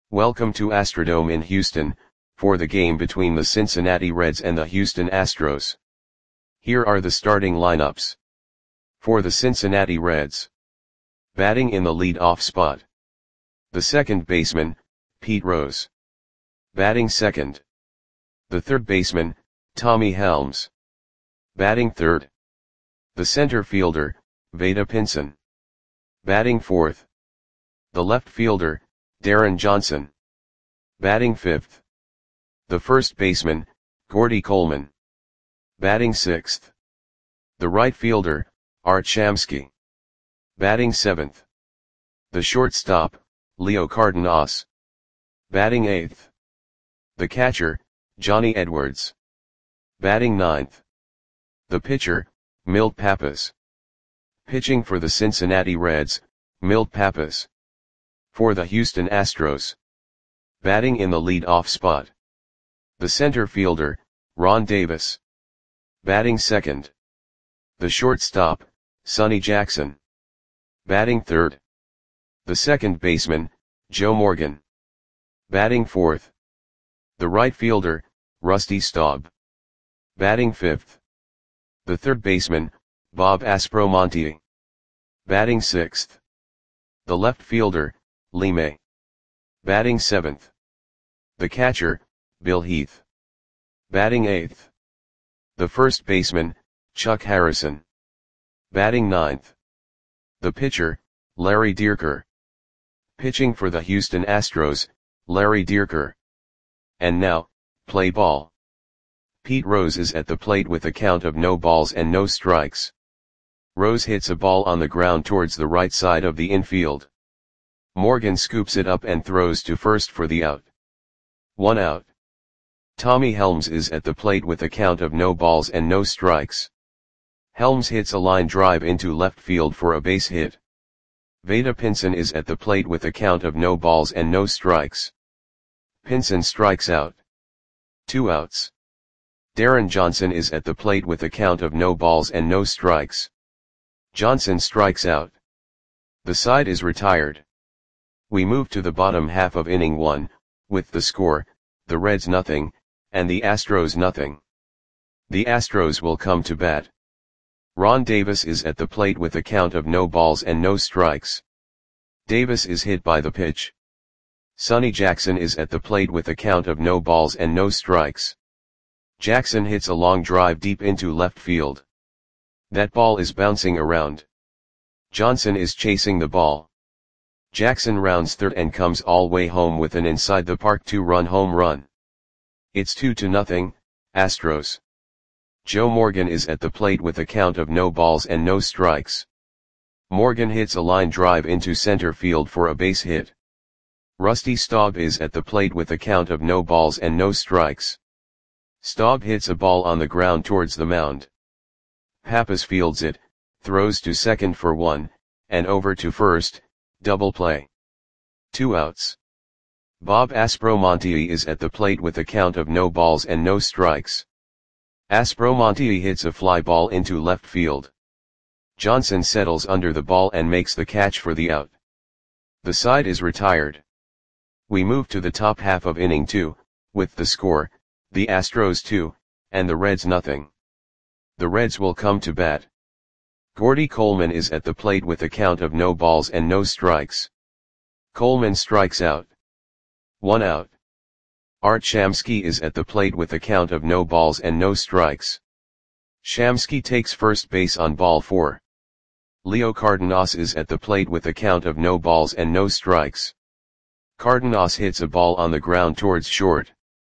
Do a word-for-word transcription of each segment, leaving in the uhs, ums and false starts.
Welcome to Astrodome in Houston, for the game between the Cincinnati Reds and the Houston Astros. Here are the starting lineups. For the Cincinnati Reds. Batting in the lead-off spot. The second baseman, Pete Rose. Batting second. The third baseman, Tommy Helms. Batting third. The center fielder, Vada Pinson. Batting fourth. The left fielder, Darren Johnson. Batting fifth. The first baseman, Gordy Coleman. Batting sixth. The right fielder, Art Shamsky. Batting seventh. The shortstop, Leo Cardenas. Batting eighth. The catcher, Johnny Edwards. Batting ninth. The pitcher, Milt Pappas. Pitching for the Cincinnati Reds, Milt Pappas. For the Houston Astros. Batting in the lead-off spot. The center fielder, Ron Davis. Batting second. The shortstop, Sonny Jackson. Batting third. The second baseman, Joe Morgan. Batting fourth. The right fielder, Rusty Staub. Batting fifth. The third baseman, Bob Aspromonte. Batting sixth. The left fielder, Lee May. Batting seventh. The catcher, Bill Heath. Batting eighth. The first baseman, Chuck Harrison. Batting ninth. The pitcher, Larry Dierker. Pitching for the Houston Astros, Larry Dierker. And now, play ball. Pete Rose is at the plate with a count of no balls and no strikes. Rose hits a ball on the ground towards the right side of the infield. Morgan scoops it up and throws to first for the out. One out. Tommy Helms is at the plate with a count of no balls and no strikes. Helms hits a line drive into left field for a base hit. Vada Pinson is at the plate with a count of no balls and no strikes. Pinson strikes out. Two outs. Darren Johnson is at the plate with a count of no balls and no strikes. Johnson strikes out. The side is retired. We move to the bottom half of inning one, with the score, the Reds nothing, and the Astros nothing. The Astros will come to bat. Ron Davis is at the plate with a count of no balls and no strikes. Davis is hit by the pitch. Sonny Jackson is at the plate with a count of no balls and no strikes. Jackson hits a long drive deep into left field. That ball is bouncing around. Johnson is chasing the ball. Jackson rounds third and comes all way home with an inside the park two-run home run. It's two to nothing, Astros. Joe Morgan is at the plate with a count of no balls and no strikes. Morgan hits a line drive into center field for a base hit. Rusty Staub is at the plate with a count of no balls and no strikes. Staub hits a ball on the ground towards the mound. Pappas fields it, throws to second for one, and over to first, double play. Two outs. Bob Aspromonte is at the plate with a count of no balls and no strikes. Aspromonte hits a fly ball into left field. Johnson settles under the ball and makes the catch for the out. The side is retired. We move to the top half of inning two, with the score, the Astros two, and the Reds nothing. The Reds will come to bat. Gordy Coleman is at the plate with a count of no balls and no strikes. Coleman strikes out. One out. Art Shamsky is at the plate with a count of no balls and no strikes. Shamsky takes first base on ball four. Leo Cardenas is at the plate with a count of no balls and no strikes. Cardenas hits a ball on the ground towards short.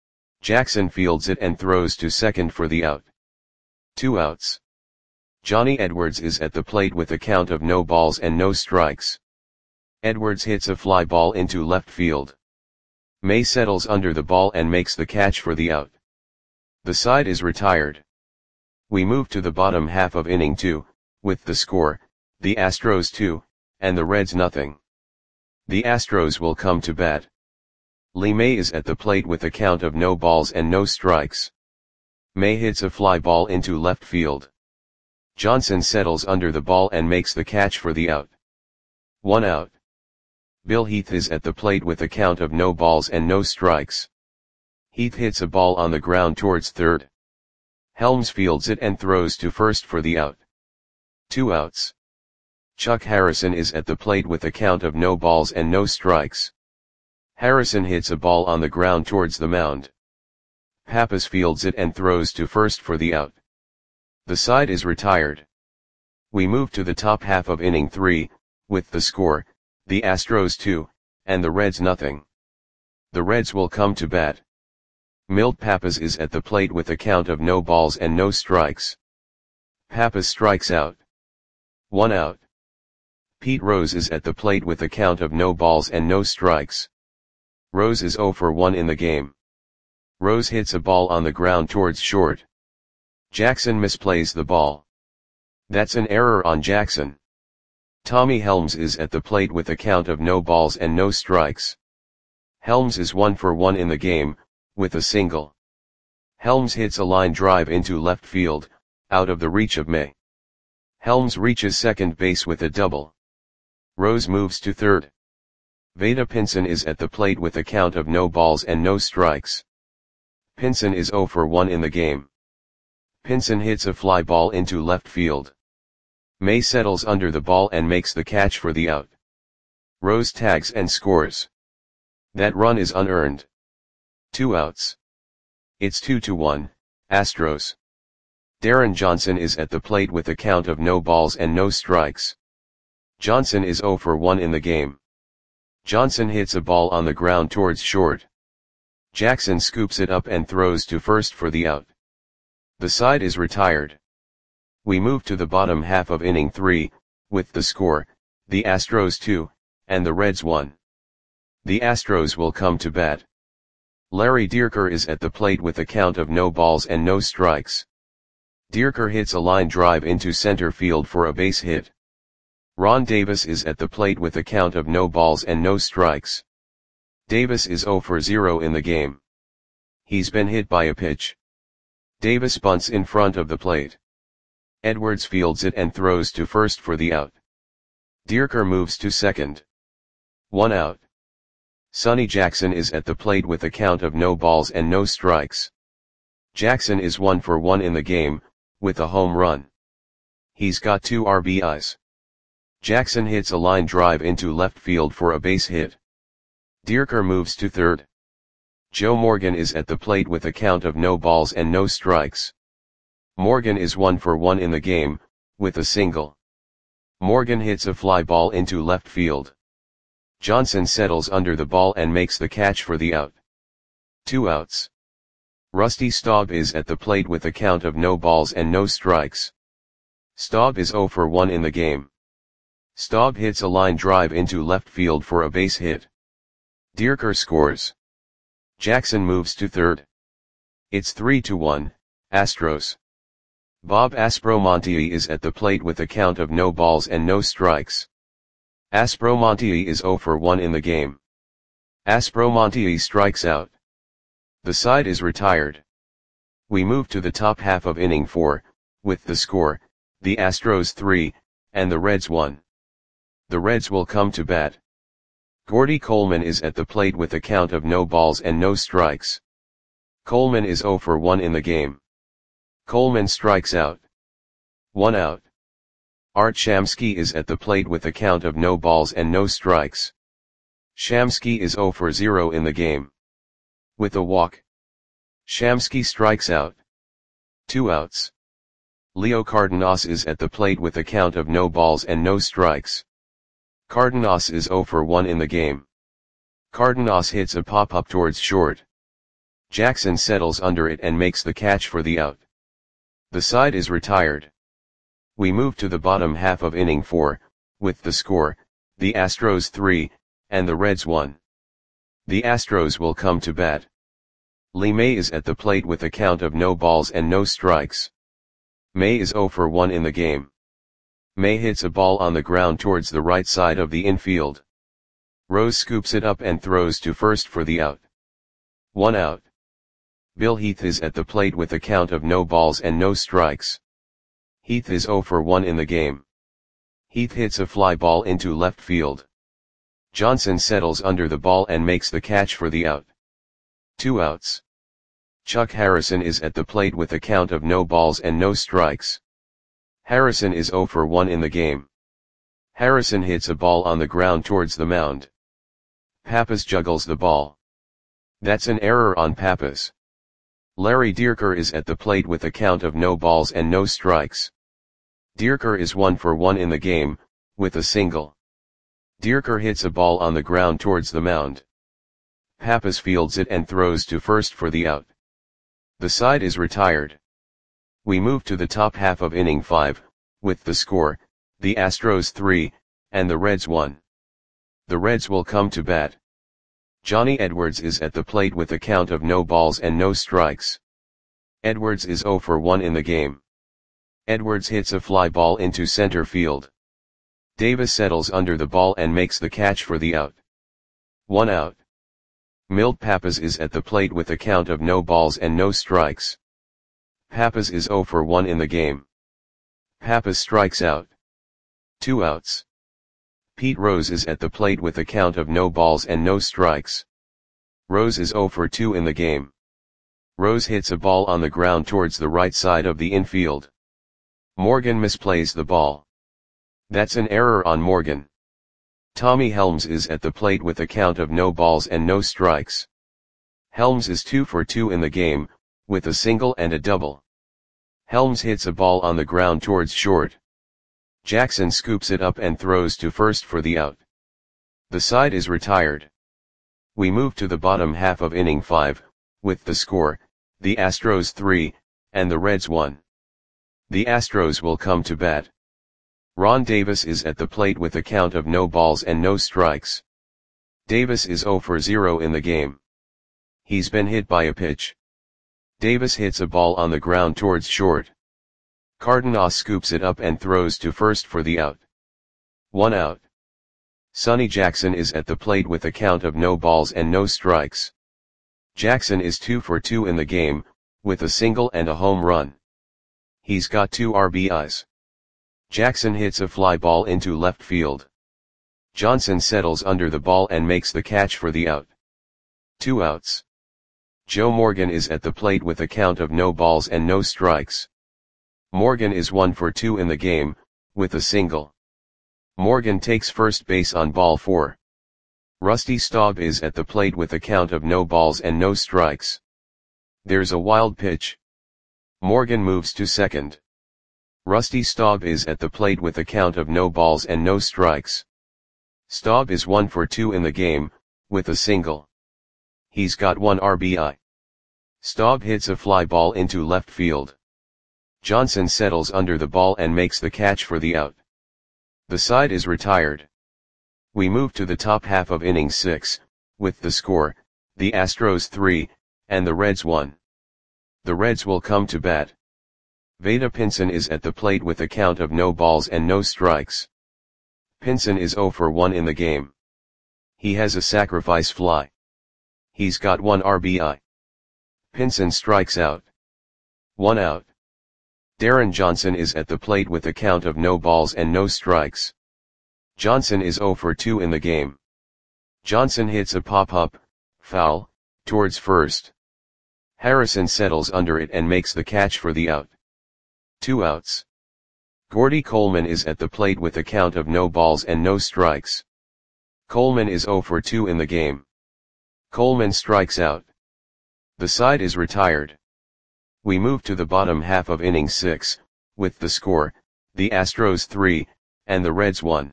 Jackson fields it and throws to second for the out. Two outs. Johnny Edwards is at the plate with a count of no balls and no strikes. Edwards hits a fly ball into left field. May settles under the ball and makes the catch for the out. The side is retired. We move to the bottom half of inning two, with the score, the Astros two, and the Reds nothing. The Astros will come to bat. Lee May is at the plate with a count of no balls and no strikes. May hits a fly ball into left field. Johnson settles under the ball and makes the catch for the out. One out. Bill Heath is at the plate with a count of no balls and no strikes. Heath hits a ball on the ground towards third. Helms fields it and throws to first for the out. Two outs. Chuck Harrison is at the plate with a count of no balls and no strikes. Harrison hits a ball on the ground towards the mound. Pappas fields it and throws to first for the out. The side is retired. We move to the top half of inning three, with the score, the Astros two, and the Reds nothing. The Reds will come to bat. Milt Pappas is at the plate with a count of no balls and no strikes. Pappas strikes out. One out. Pete Rose is at the plate with a count of no balls and no strikes. Rose is oh for one in the game. Rose hits a ball on the ground towards short. Jackson misplays the ball. That's an error on Jackson. Tommy Helms is at the plate with a count of no balls and no strikes. Helms is one for one in the game, with a single. Helms hits a line drive into left field, out of the reach of May. Helms reaches second base with a double. Rose moves to third. Vada Pinson is at the plate with a count of no balls and no strikes. Pinson is oh for one in the game. Pinson hits a fly ball into left field. May settles under the ball and makes the catch for the out. Rose tags and scores. That run is unearned. Two outs. It's two to one, Astros. Darren Johnson is at the plate with a count of no balls and no strikes. Johnson is oh for one in the game. Johnson hits a ball on the ground towards short. Jackson scoops it up and throws to first for the out. The side is retired. We move to the bottom half of inning three, with the score, the Astros two, and the Reds one. The Astros will come to bat. Larry Dierker is at the plate with a count of no balls and no strikes. Dierker hits a line drive into center field for a base hit. Ron Davis is at the plate with a count of no balls and no strikes. Davis is oh for zero in the game. He's been hit by a pitch. Davis bunts in front of the plate. Edwards fields it and throws to first for the out. Dierker moves to second. One out. Sonny Jackson is at the plate with a count of no balls and no strikes. Jackson is one for one in the game, with a home run. He's got two R B Is. Jackson hits a line drive into left field for a base hit. Dierker moves to third. Joe Morgan is at the plate with a count of no balls and no strikes. Morgan is one for one in the game, with a single. Morgan hits a fly ball into left field. Johnson settles under the ball and makes the catch for the out. Two outs. Rusty Staub is at the plate with a count of no balls and no strikes. Staub is oh for one in the game. Staub hits a line drive into left field for a base hit. Dierker scores. Jackson moves to third. It's three to one, Astros. Bob Aspromonte is at the plate with a count of no balls and no strikes. Aspromonte is oh for one in the game. Aspromonte strikes out. The side is retired. We move to the top half of inning four, with the score, the Astros three, and the Reds one. The Reds will come to bat. Gordy Coleman is at the plate with a count of no balls and no strikes. Coleman is oh for one in the game. Coleman strikes out. One out. Art Shamsky is at the plate with a count of no balls and no strikes. Shamsky is oh for zero in the game. With a walk. Shamsky strikes out. Two outs. Leo Cardenas is at the plate with a count of no balls and no strikes. Cardenas is oh for one in the game. Cardenas hits a pop-up towards short. Jackson settles under it and makes the catch for the out. The side is retired. We move to the bottom half of inning four, with the score, the Astros three, and the Reds one. The Astros will come to bat. Lee May is at the plate with a count of no balls and no strikes. May is oh for one in the game. May hits a ball on the ground towards the right side of the infield. Rose scoops it up and throws to first for the out. One out. Bill Heath is at the plate with a count of no balls and no strikes. Heath is oh for one in the game. Heath hits a fly ball into left field. Johnson settles under the ball and makes the catch for the out. Two outs. Chuck Harrison is at the plate with a count of no balls and no strikes. Harrison is oh for one in the game. Harrison hits a ball on the ground towards the mound. Pappas juggles the ball. That's an error on Pappas. Larry Dierker is at the plate with a count of no balls and no strikes. Dierker is one for one in the game, with a single. Dierker hits a ball on the ground towards the mound. Pappas fields it and throws to first for the out. The side is retired. We move to the top half of inning five, with the score, the Astros three, and the Reds one. The Reds will come to bat. Johnny Edwards is at the plate with a count of no balls and no strikes. Edwards is oh for one in the game. Edwards hits a fly ball into center field. Davis settles under the ball and makes the catch for the out. One out. Milt Pappas is at the plate with a count of no balls and no strikes. Pappas is oh for one in the game. Pappas strikes out. Two outs. Pete Rose is at the plate with a count of no balls and no strikes. Rose is oh for two in the game. Rose hits a ball on the ground towards the right side of the infield. Morgan misplays the ball. That's an error on Morgan. Tommy Helms is at the plate with a count of no balls and no strikes. Helms is two for two in the game, with a single and a double. Helms hits a ball on the ground towards short. Jackson scoops it up and throws to first for the out. The side is retired. We move to the bottom half of inning five, with the score, the Astros three, and the Reds one. The Astros will come to bat. Ron Davis is at the plate with a count of no balls and no strikes. Davis is oh for zero in the game. He's been hit by a pitch. Davis hits a ball on the ground towards short. Cardenas scoops it up and throws to first for the out. One out. Sonny Jackson is at the plate with a count of no balls and no strikes. Jackson is two for two in the game, with a single and a home run. He's got two R B Is. Jackson hits a fly ball into left field. Johnson settles under the ball and makes the catch for the out. Two outs. Joe Morgan is at the plate with a count of no balls and no strikes. Morgan is one for two in the game, with a single. Morgan takes first base on ball four. Rusty Staub is at the plate with a count of no balls and no strikes. There's a wild pitch. Morgan moves to second. Rusty Staub is at the plate with a count of no balls and no strikes. Staub is one for two in the game, with a single. He's got one R B I. Staub hits a fly ball into left field. Johnson settles under the ball and makes the catch for the out. The side is retired. We move to the top half of inning six, with the score, the Astros three, and the Reds one. The Reds will come to bat. Vada Pinson is at the plate with a count of no balls and no strikes. Pinson is oh for one in the game. He has a sacrifice fly. He's got one R B I. Pinson strikes out. One out. Darren Johnson is at the plate with a count of no balls and no strikes. Johnson is oh for two in the game. Johnson hits a pop-up, foul, towards first. Harrison settles under it and makes the catch for the out. Two outs. Gordy Coleman is at the plate with a count of no balls and no strikes. Coleman is oh for two in the game. Coleman strikes out. The side is retired. We move to the bottom half of inning six, with the score, the Astros three, and the Reds one.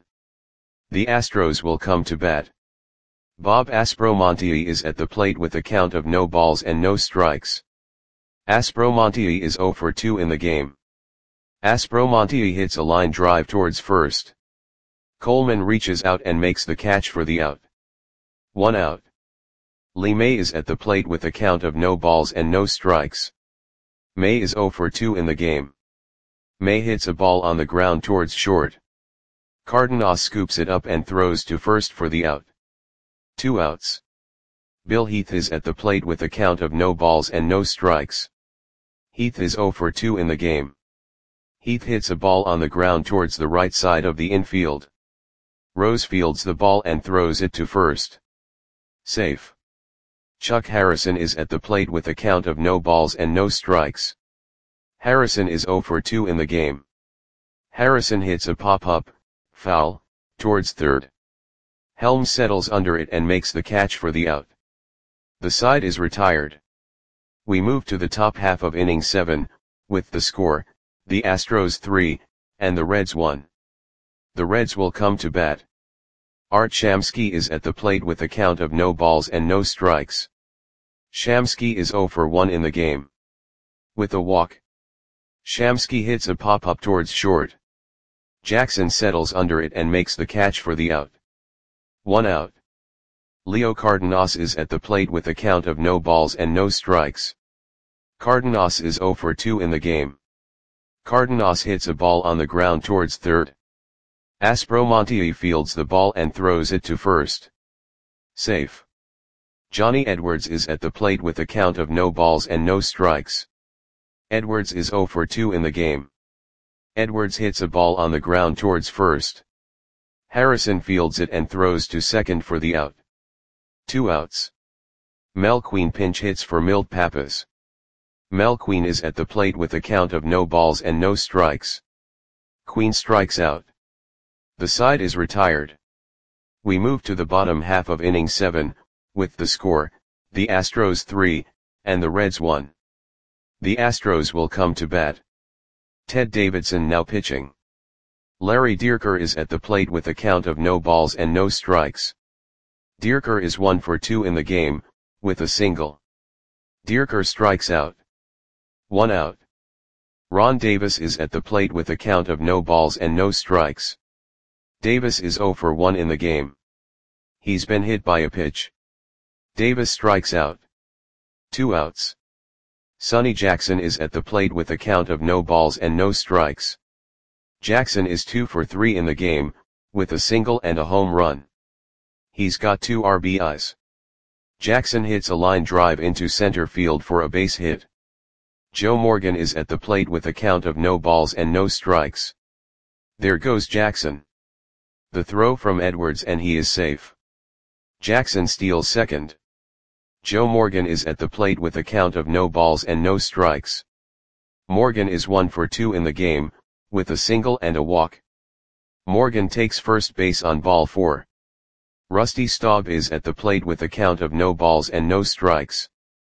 The Astros will come to bat. Bob Aspromonte is at the plate with a count of no balls and no strikes. Aspromonte is oh for two in the game. Aspromonte hits a line drive towards first. Coleman reaches out and makes the catch for the out. One out. Lee May is at the plate with a count of no balls and no strikes. May is oh for two in the game. May hits a ball on the ground towards short. Cardenas scoops it up and throws to first for the out. Two outs. Bill Heath is at the plate with a count of no balls and no strikes. Heath is oh for two in the game. Heath hits a ball on the ground towards the right side of the infield. Rose fields the ball and throws it to first. Safe. Chuck Harrison is at the plate with a count of no balls and no strikes. Harrison is zero for two in the game. Harrison hits a pop-up, foul, towards third. Helms settles under it and makes the catch for the out. The side is retired. We move to the top half of inning seven, with the score, the Astros three, and the Reds one. The Reds will come to bat. Art Shamsky is at the plate with a count of no balls and no strikes. Shamsky is zero for one in the game. With a walk, Shamsky hits a pop-up towards short. Jackson settles under it and makes the catch for the out. One out. Leo Cardenas is at the plate with a count of no balls and no strikes. Cardenas is zero for two in the game. Cardenas hits a ball on the ground towards third. Aspromonte fields the ball and throws it to first. Safe. Johnny Edwards is at the plate with a count of no balls and no strikes. Edwards is zero for two in the game. Edwards hits a ball on the ground towards first. Harrison fields it and throws to second for the out. Two outs. Mel Queen pinch hits for Milt Pappas. Mel Queen is at the plate with a count of no balls and no strikes. Queen strikes out. The side is retired. We move to the bottom half of inning seven, with the score, the Astros three, and the Reds one. The Astros will come to bat. Ted Davidson now pitching. Larry Dierker is at the plate with a count of no balls and no strikes. Dierker is one for two in the game, with a single. Dierker strikes out. One out. Ron Davis is at the plate with a count of no balls and no strikes. Davis is zero for one in the game. He's been hit by a pitch. Davis strikes out. Two outs. Sonny Jackson is at the plate with a count of no balls and no strikes. Jackson is two for three in the game, with a single and a home run. He's got two R B Is. Jackson hits a line drive into center field for a base hit. Joe Morgan is at the plate with a count of no balls and no strikes. There goes Jackson. The throw from Edwards and he is safe. Jackson steals second. Joe Morgan is at the plate with a count of no balls and no strikes. Morgan is one for two in the game, with a single and a walk. Morgan takes first base on ball four. Rusty Staub is at the plate with a count of no balls and no strikes.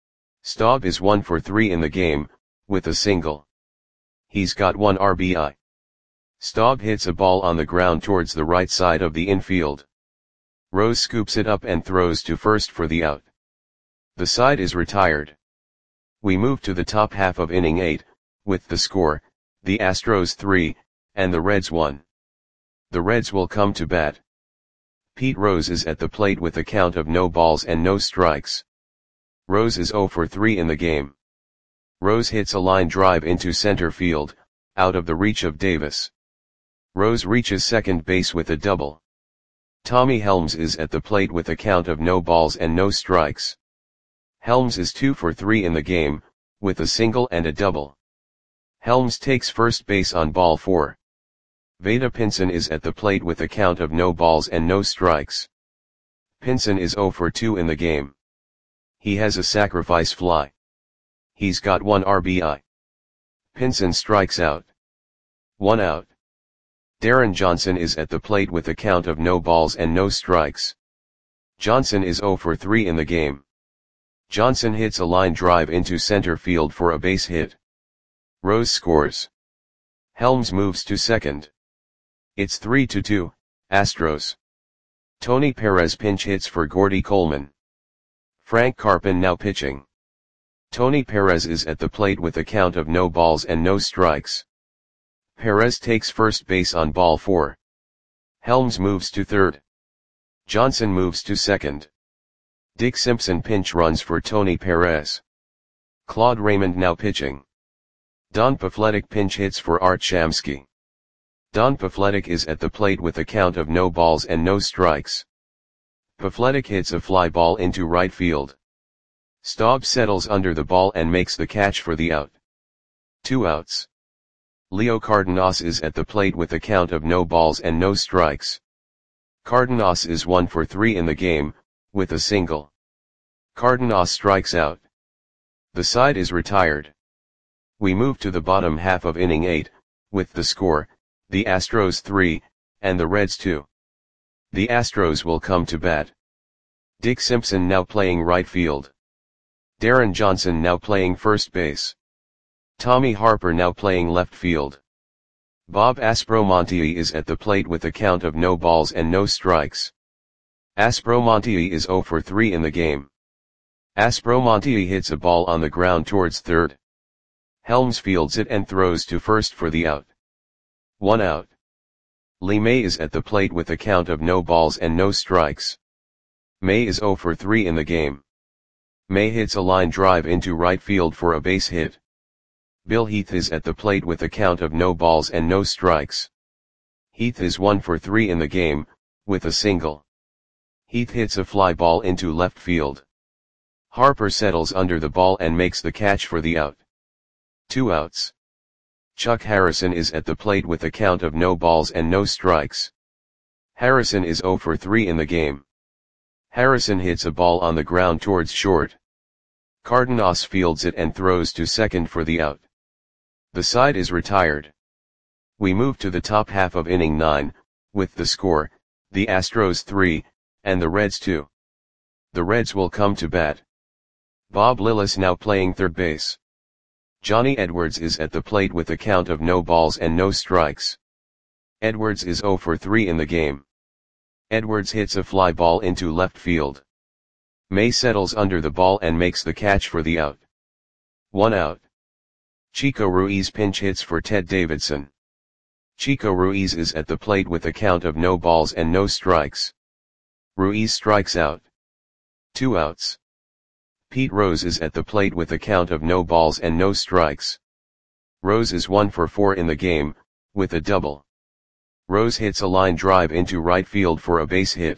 Staub is one for three in the game, with a single. He's got one R B I. Staub hits a ball on the ground towards the right side of the infield. Rose scoops it up and throws to first for the out. The side is retired. We move to the top half of inning eight, with the score, the Astros three, and the Reds one. The Reds will come to bat. Pete Rose is at the plate with a count of no balls and no strikes. Rose is zero for three in the game. Rose hits a line drive into center field, out of the reach of Davis. Rose reaches second base with a double. Tommy Helms is at the plate with a count of no balls and no strikes. Helms is two for three in the game, with a single and a double. Helms takes first base on ball four. Vada Pinson is at the plate with a count of no balls and no strikes. Pinson is zero for two in the game. He has a sacrifice fly. He's got one R B I. Pinson strikes out. One out. Darren Johnson is at the plate with a count of no balls and no strikes. Johnson is zero for three in the game. Johnson hits a line drive into center field for a base hit. Rose scores. Helms moves to second. It's three to two, Astros. Tony Perez pinch hits for Gordy Coleman. Frank Carpin now pitching. Tony Perez is at the plate with a count of no balls and no strikes. Perez takes first base on ball four. Helms moves to third. Johnson moves to second. Dick Simpson pinch runs for Tony Perez. Claude Raymond now pitching. Don Pafletic pinch hits for Art Shamsky. Don Pafletic is at the plate with a count of no balls and no strikes. Pafletic hits a fly ball into right field. Staub settles under the ball and makes the catch for the out. Two outs. Leo Cardenas is at the plate with a count of no balls and no strikes. Cardenas is one for three in the game, with a single. Cardenas strikes out. The side is retired. We move to the bottom half of inning eight, with the score, the Astros three, and the Reds two. The Astros will come to bat. Dick Simpson now playing right field. Darren Johnson now playing first base. Tommy Harper now playing left field. Bob Aspromonte is at the plate with a count of no balls and no strikes. Aspromonte is zero for three in the game. Aspromonte hits a ball on the ground towards third. Helms fields it and throws to first for the out. One out. Lee May is at the plate with a count of no balls and no strikes. May is zero for three in the game. May hits a line drive into right field for a base hit. Bill Heath is at the plate with a count of no balls and no strikes. Heath is one for three in the game, with a single. Heath hits a fly ball into left field. Harper settles under the ball and makes the catch for the out. Two outs. Chuck Harrison is at the plate with a count of no balls and no strikes. Harrison is zero for three in the game. Harrison hits a ball on the ground towards short. Cardenas fields it and throws to second for the out. The side is retired. We move to the top half of inning nine, with the score, the Astros three, and the Reds two. The Reds will come to bat. Bob Lillis now playing third base. Johnny Edwards is at the plate with a count of no balls and no strikes. Edwards is zero for three in the game. Edwards hits a fly ball into left field. May settles under the ball and makes the catch for the out. One out. Chico Ruiz pinch hits for Ted Davidson. Chico Ruiz is at the plate with a count of no balls and no strikes. Ruiz strikes out. Two outs. Pete Rose is at the plate with a count of no balls and no strikes. Rose is one for four in the game, with a double. Rose hits a line drive into right field for a base hit.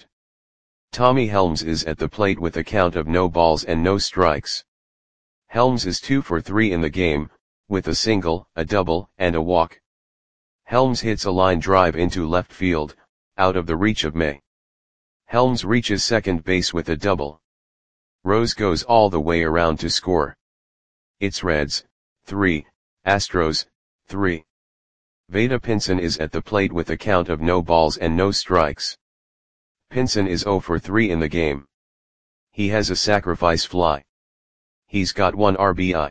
Tommy Helms is at the plate with a count of no balls and no strikes. Helms is two for three in the game, with a single, a double, and a walk. Helms hits a line drive into left field, out of the reach of May. Helms reaches second base with a double. Rose goes all the way around to score. It's Reds, three, Astros, three. Vada Pinson is at the plate with a count of no balls and no strikes. Pinson is zero for three in the game. He has a sacrifice fly. He's got one R B I.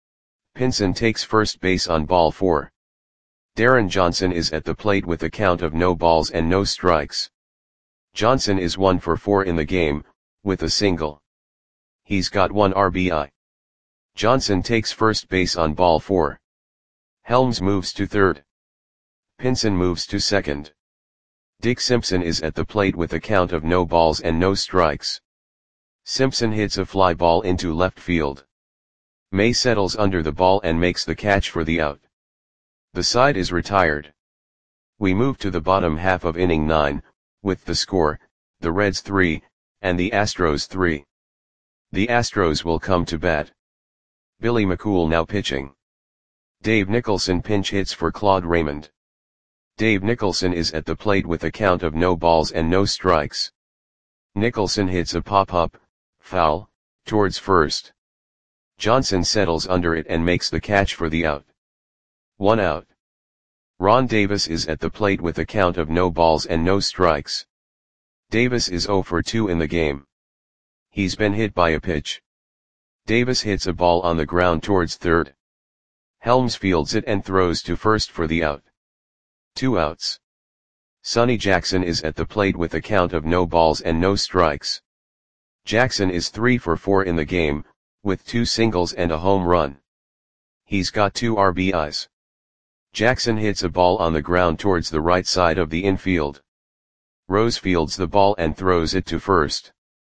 Pinson takes first base on ball four. Darren Johnson is at the plate with a count of no balls and no strikes. Johnson is one for four in the game, with a single. He's got one R B I. Johnson takes first base on ball four. Helms moves to third. Pinson moves to second. Dick Simpson is at the plate with a count of no balls and no strikes. Simpson hits a fly ball into left field. May settles under the ball and makes the catch for the out. The side is retired. We move to the bottom half of inning nine, with the score, the Reds three, and the Astros three. The Astros will come to bat. Billy McCool now pitching. Dave Nicholson pinch hits for Claude Raymond. Dave Nicholson is at the plate with a count of no balls and no strikes. Nicholson hits a pop-up, foul, towards first. Johnson settles under it and makes the catch for the out. One out. Ron Davis is at the plate with a count of no balls and no strikes. Davis is zero for two in the game. He's been hit by a pitch. Davis hits a ball on the ground towards third. Helms fields it and throws to first for the out. Two outs. Sonny Jackson is at the plate with a count of no balls and no strikes. Jackson is three for four in the game, with two singles and a home run. He's got two R B Is. Jackson hits a ball on the ground towards the right side of the infield. Rose fields the ball and throws it to first.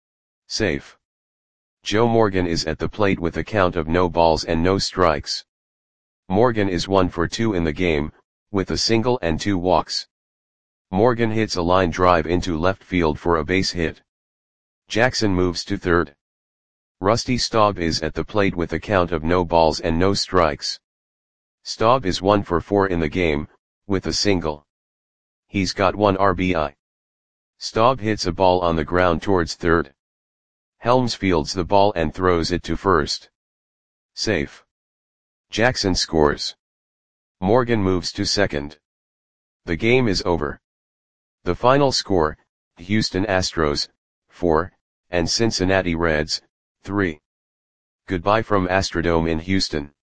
Safe. Joe Morgan is at the plate with a count of no balls and no strikes. Morgan is one for two in the game, with a single and two walks. Morgan hits a line drive into left field for a base hit. Jackson moves to third. Rusty Staub is at the plate with a count of no balls and no strikes. Staub is one for four in the game, with a single. He's got one R B I. Staub hits a ball on the ground towards third. Helms fields the ball and throws it to first. Safe. Jackson scores. Morgan moves to second. The game is over. The final score, Houston Astros, four, and Cincinnati Reds, three. Goodbye from Astrodome in Houston.